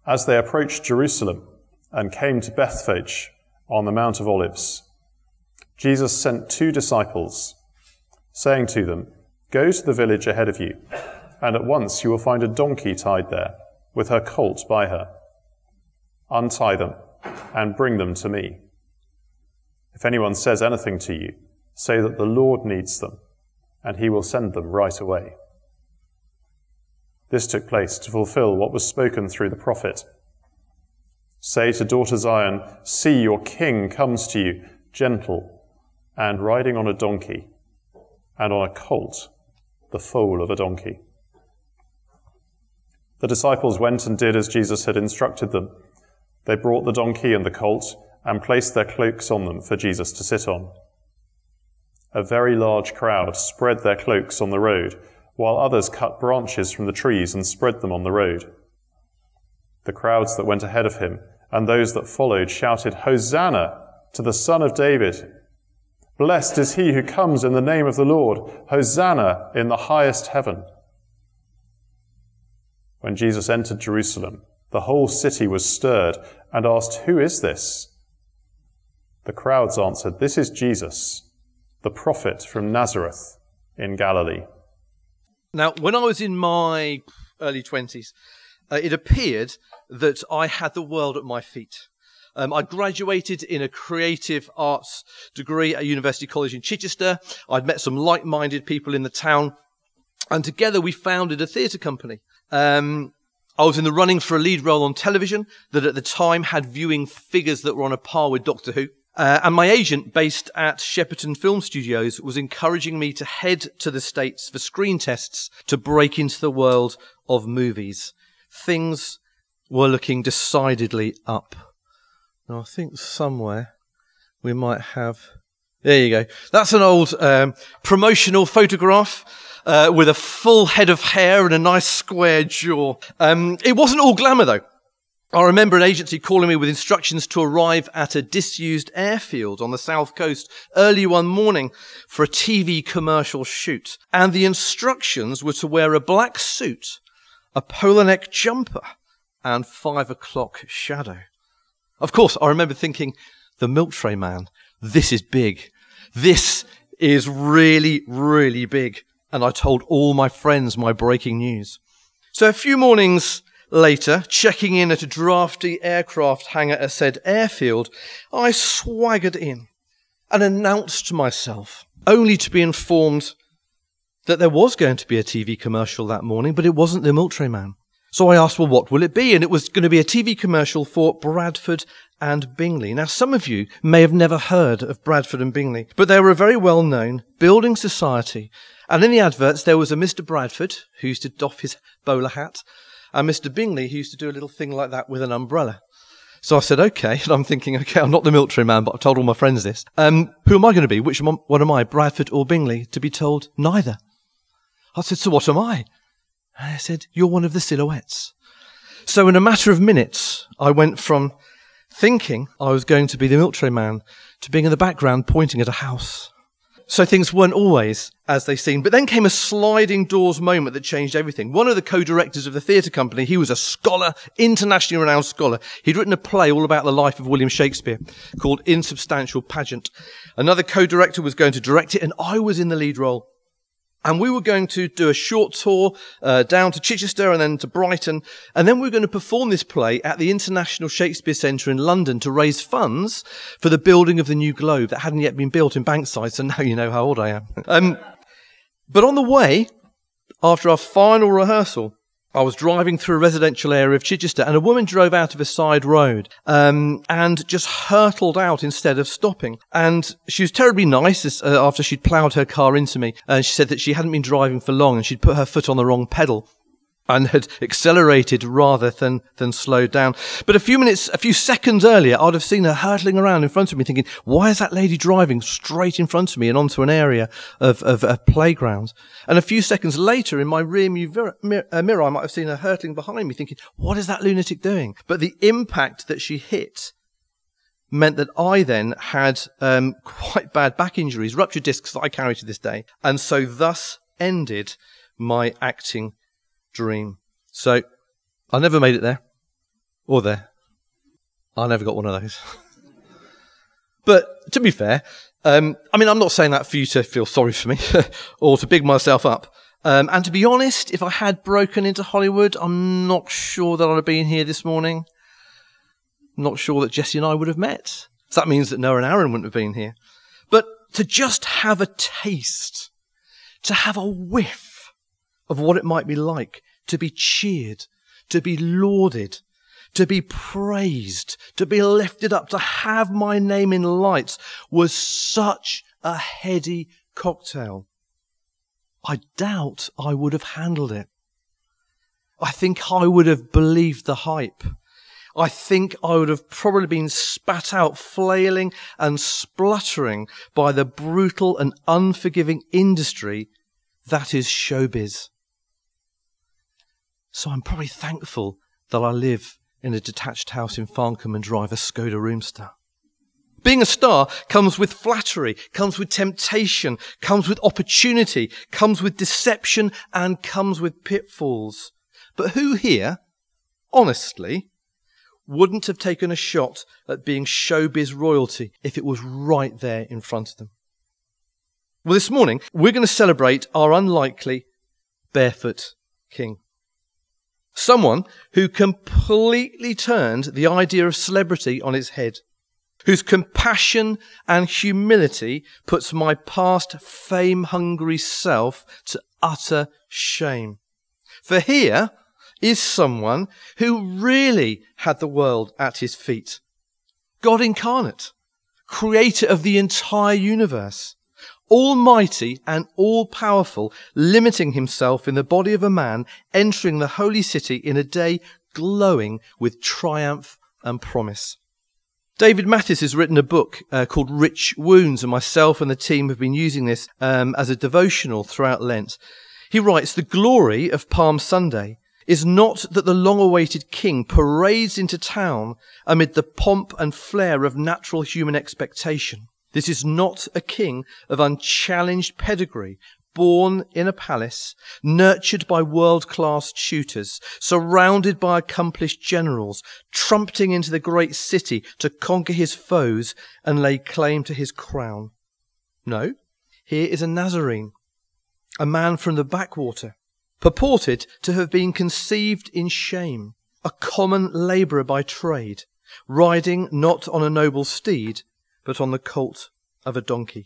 As they approached Jerusalem and came to Bethphage on the Mount of Olives, Jesus sent 2 disciples, saying to them, "Go to the village ahead of you, and at once you will find a donkey tied there, with her colt by her. Untie them and bring them to me. If anyone says anything to you, say that the Lord needs them, and he will send them right away." This took place to fulfill what was spoken through the prophet. "Say to daughter Zion, see, your king comes to you, gentle, and riding on a donkey, and on a colt, the foal of a donkey." The disciples went and did as Jesus had instructed them. They brought the donkey and the colt and placed their cloaks on them for Jesus to sit on. A very large crowd spread their cloaks on the road, while others cut branches from the trees and spread them on the road. The crowds that went ahead of him and those that followed shouted, "Hosanna to the Son of David! Blessed is he who comes in the name of the Lord! Hosanna in the highest heaven!" When Jesus entered Jerusalem, the whole city was stirred and asked, "Who is this?" The crowds answered, "This is Jesus, the prophet from Nazareth in Galilee." Now, when I was in my early 20s, it appeared that I had the world at my feet. I graduated in a creative arts degree at University College in Chichester. I'd met some like-minded people in the town, and together we founded a theatre company. I was in the running for a lead role on television that at the time had viewing figures that were on a par with Doctor Who. And my agent, based at Shepperton Film Studios, was encouraging me to head to the States for screen tests to break into the world of movies. Things were looking decidedly up. Now, I think somewhere we might have... There you go. That's an old promotional photograph with a full head of hair and a nice square jaw. It wasn't all glamour, though. I remember an agency calling me with instructions to arrive at a disused airfield on the south coast early one morning for a TV commercial shoot. And the instructions were to wear a black suit, a polo neck jumper, and 5 o'clock shadow. Of course, I remember thinking, the milk tray man, this is big. This is really, really big. And I told all my friends my breaking news. So a few mornings later, checking in at a drafty aircraft hangar at said airfield, I swaggered in and announced myself, only to be informed that there was going to be a TV commercial that morning, but it wasn't the milk tray man. So I asked, well, what will it be? And it was going to be a TV commercial for Bradford and Bingley. Now, some of you may have never heard of Bradford and Bingley, but they were a very well-known building society. And in the adverts, there was a Mr. Bradford, who used to doff his bowler hat, and Mr. Bingley, who used to do a little thing like that with an umbrella. So I said, okay. And I'm thinking, okay, I'm not the milk tray man, but I've told all my friends this. Who am I going to be? Which one am I, Bradford or Bingley? To be told, neither. I said, so what am I? And I said, you're one of the silhouettes. So in a matter of minutes, I went from thinking I was going to be the milk tray man to being in the background pointing at a house. So things weren't always as they seemed. But then came a sliding doors moment that changed everything. One of the co-directors of the theatre company, he was a scholar, internationally renowned scholar. He'd written a play all about the life of William Shakespeare called Insubstantial Pageant. Another co-director was going to direct it, and I was in the lead role. And we were going to do a short tour down to Chichester and then to Brighton. And then we were going to perform this play at the International Shakespeare Centre in London to raise funds for the building of the new Globe that hadn't yet been built in Bankside. So now you know how old I am. But on the way, after our final rehearsal, I was driving through a residential area of Chichester and a woman drove out of a side road and just hurtled out instead of stopping. And she was terribly nice after she'd ploughed her car into me. And she said that she hadn't been driving for long and she'd put her foot on the wrong pedal and had accelerated rather than slowed down. But a few seconds earlier, I'd have seen her hurtling around in front of me thinking, why is that lady driving straight in front of me and onto an area of a playground? And a few seconds later, in my rearview mirror, I might have seen her hurtling behind me thinking, what is that lunatic doing? But the impact that she hit meant that I then had quite bad back injuries, ruptured discs that I carry to this day. And so thus ended my acting dream. So I never made it there. Or there. I never got one of those. But to be fair, I'm not saying that for you to feel sorry for me or to big myself up. And to be honest, if I had broken into Hollywood, I'm not sure that I'd have been here this morning. I'm not sure that Jesse and I would have met. So that means that Noah and Aaron wouldn't have been here. But to just have a taste, to have a whiff of what it might be like to be cheered, to be lauded, to be praised, to be lifted up, to have my name in lights was such a heady cocktail. I doubt I would have handled it. I think I would have believed the hype. I think I would have probably been spat out, flailing and spluttering by the brutal and unforgiving industry that is showbiz. So I'm probably thankful that I live in a detached house in Farncombe and drive a Skoda Roomster. Being a star comes with flattery, comes with temptation, comes with opportunity, comes with deception, and comes with pitfalls. But who here, honestly, wouldn't have taken a shot at being showbiz royalty if it was right there in front of them? Well, this morning, we're going to celebrate our unlikely barefoot king. Someone who completely turned the idea of celebrity on its head, whose compassion and humility puts my past fame-hungry self to utter shame. For here is someone who really had the world at his feet. God incarnate, creator of the entire universe, almighty and all-powerful, limiting himself in the body of a man, entering the holy city in a day glowing with triumph and promise. David Mattis has written a book called Rich Wounds, and myself and the team have been using this as a devotional throughout Lent. He writes, the glory of Palm Sunday is not that the long-awaited king parades into town amid the pomp and flair of natural human expectation. This is not a king of unchallenged pedigree, born in a palace, nurtured by world-class tutors, surrounded by accomplished generals, trumpeting into the great city to conquer his foes and lay claim to his crown. No, here is a Nazarene, a man from the backwater, purported to have been conceived in shame, a common labourer by trade, riding not on a noble steed, but on the colt of a donkey.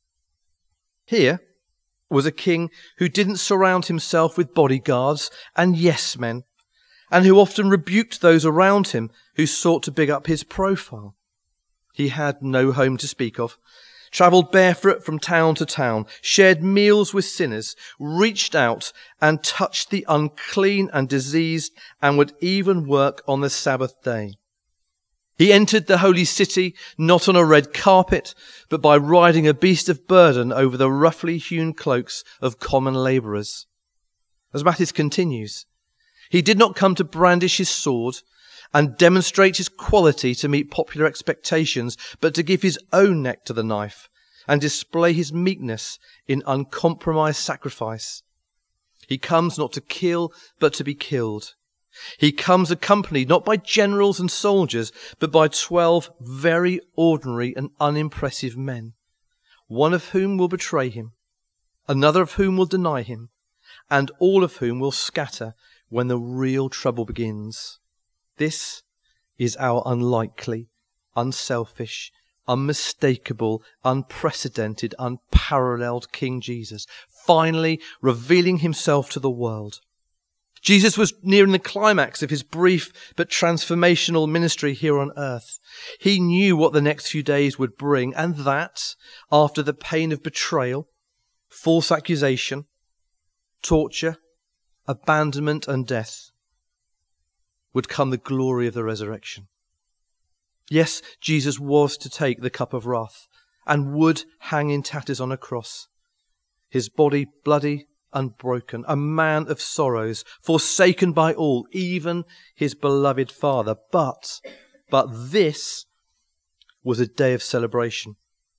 Here was a king who didn't surround himself with bodyguards and yes-men, and who often rebuked those around him who sought to big up his profile. He had no home to speak of, travelled barefoot from town to town, shared meals with sinners, reached out and touched the unclean and diseased, and would even work on the Sabbath day. He entered the holy city not on a red carpet, but by riding a beast of burden over the roughly hewn cloaks of common labourers. As Mattis continues, he did not come to brandish his sword and demonstrate his quality to meet popular expectations, but to give his own neck to the knife and display his meekness in uncompromised sacrifice. He comes not to kill, but to be killed. He comes accompanied not by generals and soldiers, but by 12 very ordinary and unimpressive men, one of whom will betray him, another of whom will deny him, and all of whom will scatter when the real trouble begins. This is our unlikely, unselfish, unmistakable, unprecedented, unparalleled King Jesus, finally revealing himself to the world. Jesus was nearing the climax of his brief but transformational ministry here on earth. He knew what the next few days would bring, and that, after the pain of betrayal, false accusation, torture, abandonment and death, would come the glory of the resurrection. Yes, Jesus was to take the cup of wrath and would hang in tatters on a cross, his body bloody and broken, a man of sorrows, forsaken by all, even his beloved Father. But this was a day of celebration,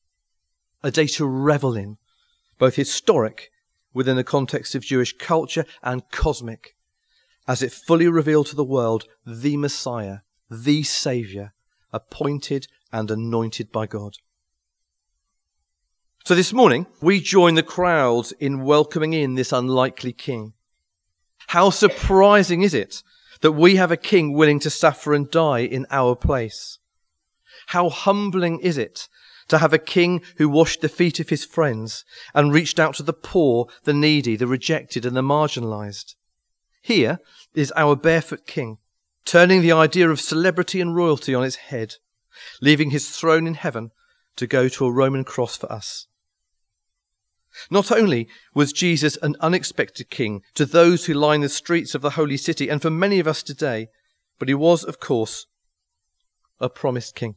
a day to revel in, both historic within the context of Jewish culture and cosmic, as it fully revealed to the world the Messiah, the Saviour, appointed and anointed by God. So this morning, we join the crowd in welcoming in this unlikely king. How surprising is it that we have a king willing to suffer and die in our place? How humbling is it to have a king who washed the feet of his friends and reached out to the poor, the needy, the rejected and the marginalised? Here is our barefoot king, turning the idea of celebrity and royalty on its head, leaving his throne in heaven to go to a Roman cross for us. Not only was Jesus an unexpected king to those who line the streets of the holy city and for many of us today, but he was, of course, a promised king.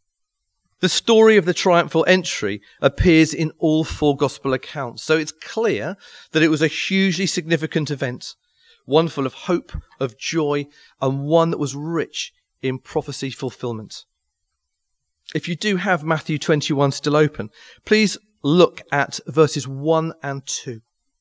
The story of the triumphal entry appears in all 4 gospel accounts, so it's clear that it was a hugely significant event, one full of hope, of joy, and one that was rich in prophecy fulfillment. If you do have Matthew 21 still open, please look at verses 1 and 2.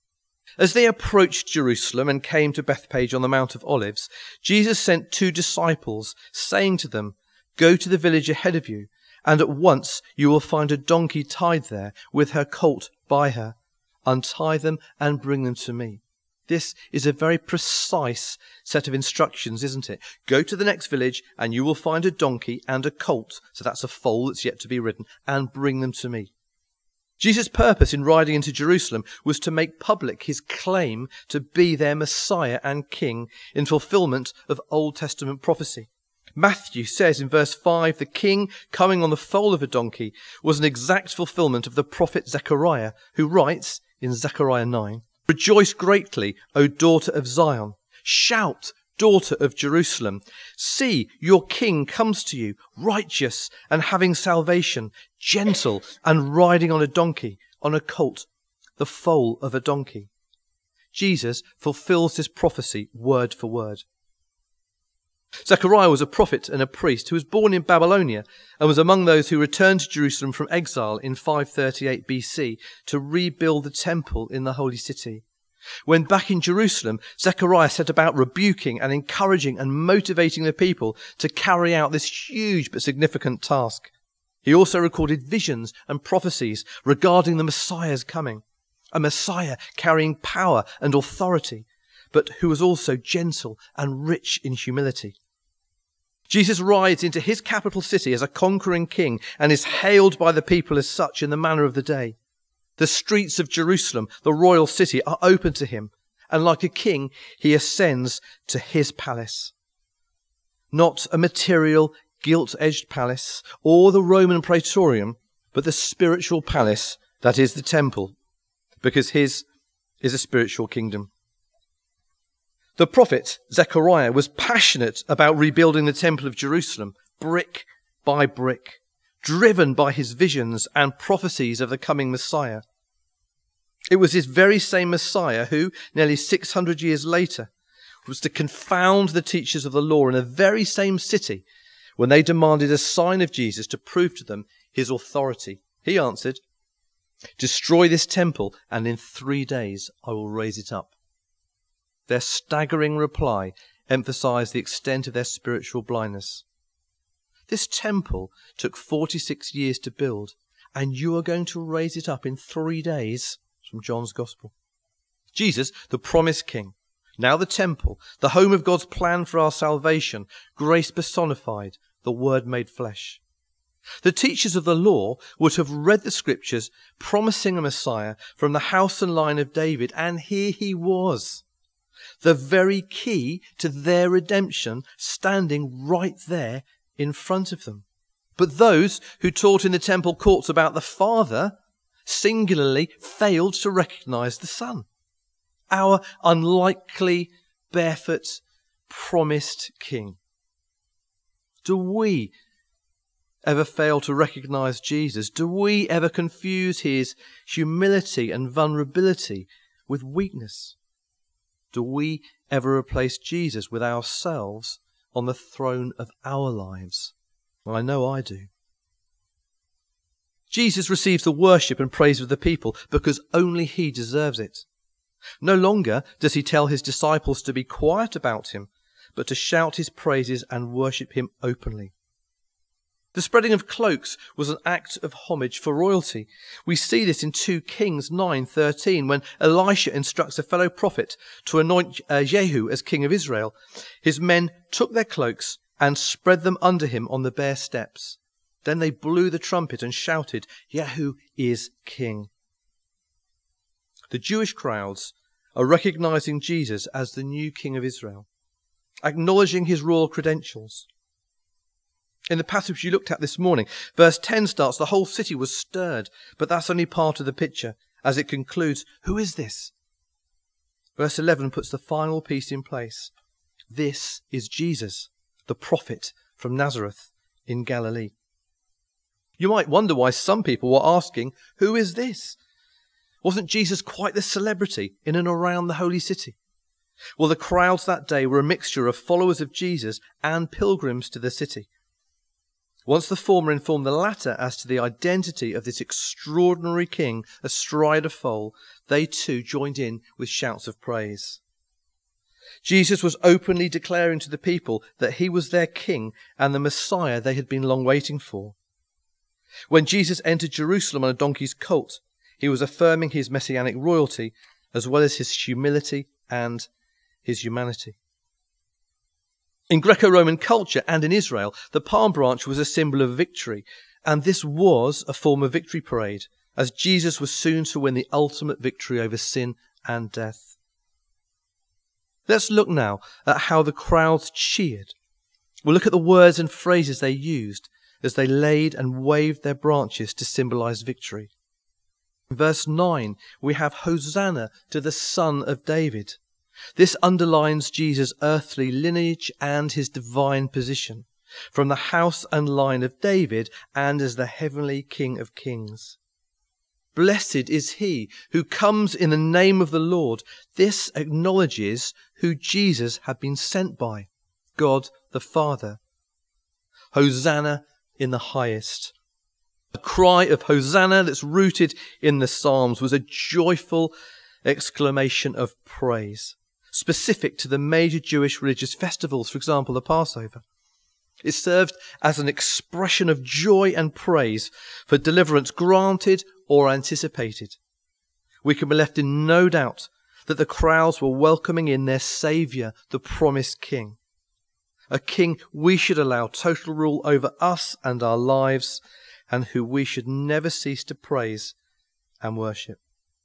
As they approached Jerusalem and came to Bethphage on the Mount of Olives, Jesus sent 2 disciples, saying to them, "Go to the village ahead of you, and at once you will find a donkey tied there with her colt by her. Untie them and bring them to me." This is a very precise set of instructions, isn't it? Go to the next village and you will find a donkey and a colt, so that's a foal that's yet to be ridden, and bring them to me. Jesus' purpose in riding into Jerusalem was to make public his claim to be their Messiah and King in fulfillment of Old Testament prophecy. Matthew says in verse 5, the king coming on the foal of a donkey was an exact fulfillment of the prophet Zechariah, who writes in Zechariah 9, "Rejoice greatly, O daughter of Zion. Shout, daughter of Jerusalem. See, your king comes to you, righteous and having salvation, gentle and riding on a donkey, on a colt, the foal of a donkey." Jesus fulfills this prophecy word for word. Zechariah was a prophet and a priest who was born in Babylonia and was among those who returned to Jerusalem from exile in 538 BC to rebuild the temple in the holy city. When back in Jerusalem, Zechariah set about rebuking and encouraging and motivating the people to carry out this huge but significant task. He also recorded visions and prophecies regarding the Messiah's coming, a Messiah carrying power and authority, but who was also gentle and rich in humility. Jesus rides into his capital city as a conquering king and is hailed by the people as such in the manner of the day. The streets of Jerusalem, the royal city, are open to him, and like a king, he ascends to his palace. Not a material, gilt-edged palace or the Roman praetorium, but the spiritual palace that is the temple, because his is a spiritual kingdom. The prophet Zechariah was passionate about rebuilding the temple of Jerusalem, brick by brick, driven by his visions and prophecies of the coming Messiah. It was this very same Messiah who, nearly 600 years later, was to confound the teachers of the law in the very same city when they demanded a sign of Jesus to prove to them his authority. He answered, "Destroy this temple, and in 3 days I will raise it up." Their staggering reply emphasized the extent of their spiritual blindness. This temple took 46 years to build, and you are going to raise it up in 3 days, from John's Gospel. Jesus, the promised king, now the temple, the home of God's plan for our salvation, grace personified, the Word made flesh. The teachers of the law would have read the scriptures promising a Messiah from the house and line of David, and here he was, the very key to their redemption, standing right there in front of them. But those who taught in the temple courts about the Father singularly failed to recognize the Son, our unlikely, barefoot, promised King. Do we ever fail to recognize Jesus? Do we ever confuse his humility and vulnerability with weakness? Do we ever replace Jesus with ourselves on the throne of our lives? Well, I know I do. Jesus receives the worship and praise of the people because only he deserves it. No longer does he tell his disciples to be quiet about him, but to shout his praises and worship him openly. The spreading of cloaks was an act of homage for royalty. We see this in 2 Kings 9:13, when Elisha instructs a fellow prophet to anoint Jehu as king of Israel. His men took their cloaks and spread them under him on the bare steps. Then they blew the trumpet and shouted, "Jehu is king." The Jewish crowds are recognizing Jesus as the new king of Israel, acknowledging his royal credentials. In the passage you looked at this morning, verse 10 starts, "The whole city was stirred," but that's only part of the picture. As it concludes, "Who is this?" Verse 11 puts the final piece in place. This is Jesus, the prophet from Nazareth in Galilee. You might wonder why some people were asking, "Who is this?" Wasn't Jesus quite the celebrity in and around the holy city? Well, the crowds that day were a mixture of followers of Jesus and pilgrims to the city. Once the former informed the latter as to the identity of this extraordinary king astride a foal, they too joined in with shouts of praise. Jesus was openly declaring to the people that he was their king and the Messiah they had been long waiting for. When Jesus entered Jerusalem on a donkey's colt, he was affirming his messianic royalty as well as his humility and his humanity. In Greco-Roman culture and in Israel, the palm branch was a symbol of victory, and this was a form of victory parade, as Jesus was soon to win the ultimate victory over sin and death. Let's look now at how the crowds cheered. We'll look at the words and phrases they used as they laid and waved their branches to symbolize victory. In verse 9, we have Hosanna to the Son of David. This underlines Jesus' earthly lineage and his divine position, from the house and line of David and as the heavenly King of Kings. Blessed is he who comes in the name of the Lord. This acknowledges who Jesus had been sent by, God the Father. Hosanna in the highest. A cry of Hosanna that's rooted in the Psalms was a joyful exclamation of praise, specific to the major Jewish religious festivals, for example, the Passover. It served as an expression of joy and praise for deliverance granted or anticipated. We can be left in no doubt that the crowds were welcoming in their Saviour, the promised King. A King we should allow total rule over us and our lives, and who we should never cease to praise and worship.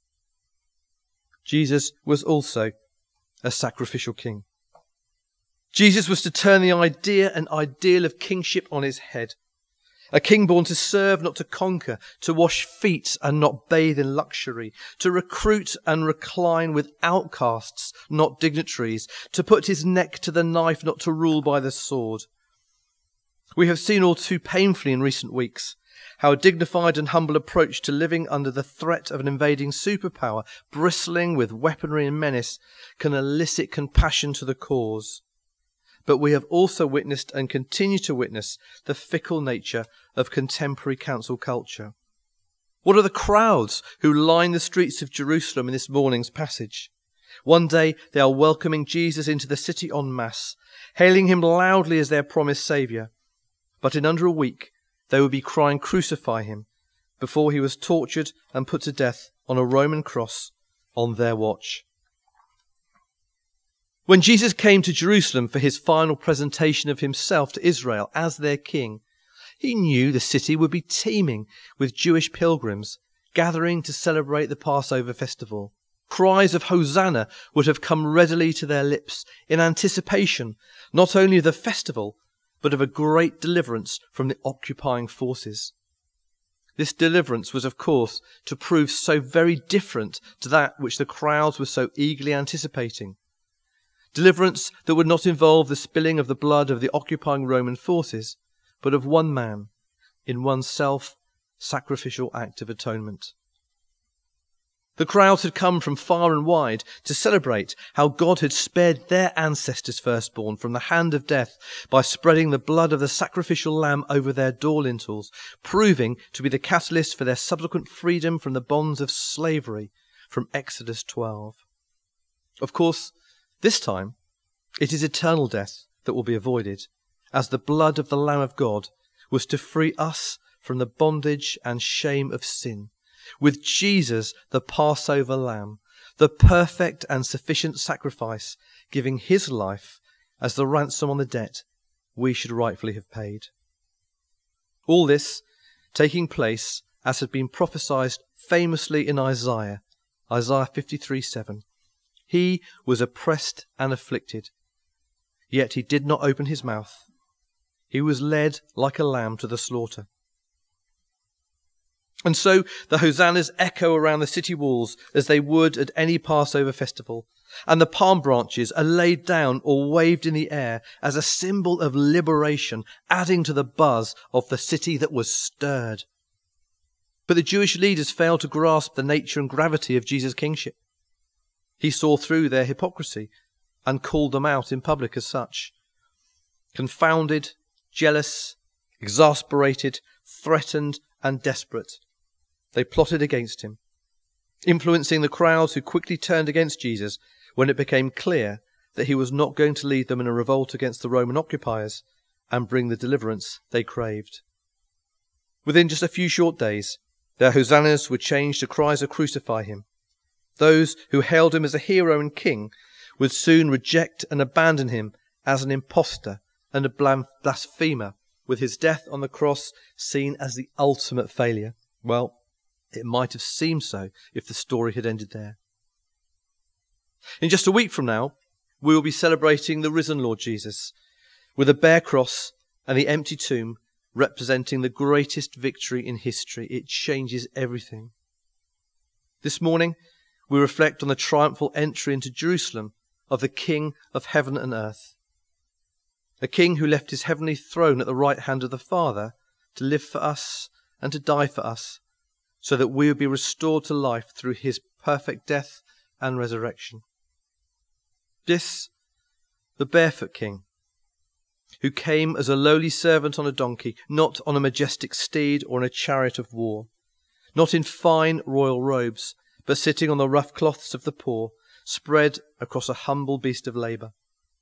Jesus was also a sacrificial king. Jesus was to turn the idea and ideal of kingship on his head. A king born to serve, not to conquer, to wash feet and not bathe in luxury, to recruit and recline with outcasts, not dignitaries, to put his neck to the knife, not to rule by the sword. We have seen all too painfully in recent weeks how a dignified and humble approach to living under the threat of an invading superpower, bristling with weaponry and menace, can elicit compassion to the cause. But we have also witnessed and continue to witness the fickle nature of contemporary council culture. What are the crowds who line the streets of Jerusalem in this morning's passage? One day they are welcoming Jesus into the city en masse, hailing him loudly as their promised Saviour. But in under a week they will be crying, "Crucify him," before he was tortured and put to death on a Roman cross on their watch. When Jesus came to Jerusalem for his final presentation of himself to Israel as their king, he knew the city would be teeming with Jewish pilgrims gathering to celebrate the Passover festival. Cries of Hosanna would have come readily to their lips in anticipation not only of the festival, but of a great deliverance from the occupying forces. This deliverance was, of course, to prove so very different to that which the crowds were so eagerly anticipating. Deliverance that would not involve the spilling of the blood of the occupying Roman forces, but of one man in one self-sacrificial act of atonement. The crowds had come from far and wide to celebrate how God had spared their ancestors' firstborn from the hand of death by spreading the blood of the sacrificial lamb over their door lintels, proving to be the catalyst for their subsequent freedom from the bonds of slavery from Exodus 12. Of course, this time, It is eternal death that will be avoided, as the blood of the Lamb of God was to free us from the bondage and shame of sin. With Jesus, the Passover Lamb, the perfect and sufficient sacrifice, giving his life as the ransom on the debt we should rightfully have paid. All this taking place as had been prophesied famously in Isaiah 53:7. He was oppressed and afflicted, yet he did not open his mouth. He was led like a lamb to the slaughter. And so the hosannas echo around the city walls as they would at any Passover festival, and the palm branches are laid down or waved in the air as a symbol of liberation, adding to the buzz of the city that was stirred. But the Jewish leaders failed to grasp the nature and gravity of Jesus' kingship. He saw through their hypocrisy and called them out in public as such. Confounded, jealous, exasperated, threatened, and desperate, they plotted against him, influencing the crowds who quickly turned against Jesus when it became clear that he was not going to lead them in a revolt against the Roman occupiers and bring the deliverance they craved. Within just a few short days, their hosannas were changed to cries of "Crucify him." Those who hailed him as a hero and king would soon reject and abandon him as an impostor and a blasphemer, with his death on the cross seen as the ultimate failure. Well, it might have seemed so if the story had ended there. In just a week from now, we will be celebrating the risen Lord Jesus, with a bare cross and the empty tomb representing the greatest victory in history. It changes everything. This morning, we reflect on the triumphal entry into Jerusalem of the King of heaven and earth, a king who left his heavenly throne at the right hand of the Father to live for us and to die for us, so that we would be restored to life through his perfect death and resurrection. This, the barefoot king, who came as a lowly servant on a donkey, not on a majestic steed or in a chariot of war, not in fine royal robes, but sitting on the rough cloths of the poor, spread across a humble beast of labour.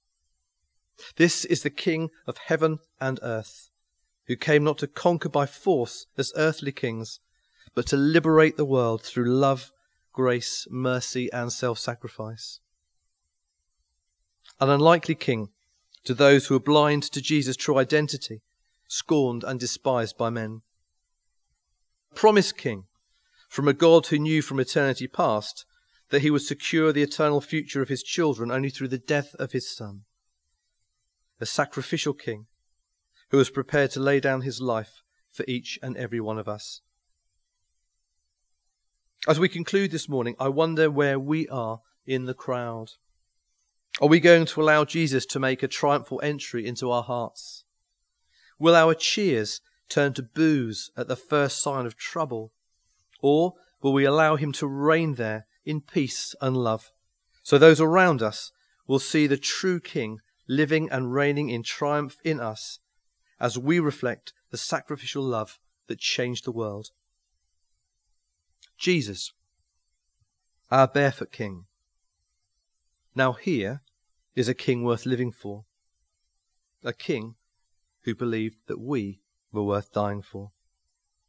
This is the King of heaven and earth, who came not to conquer by force as earthly kings, but to liberate the world through love, grace, mercy, and self-sacrifice. An unlikely king to those who are blind to Jesus' true identity, scorned and despised by men. Promised king from a God who knew from eternity past that he would secure the eternal future of his children only through the death of his Son. A sacrificial king who was prepared to lay down his life for each and every one of us. As we conclude this morning, I wonder where we are in the crowd. Are we going to allow Jesus to make a triumphal entry into our hearts? Will our cheers turn to boos at the first sign of trouble? Or will we allow him to reign there in peace and love, so those around us will see the true King living and reigning in triumph in us as we reflect the sacrificial love that changed the world? Jesus, our barefoot King. Now here is a king worth living for, a king who believed that we were worth dying for.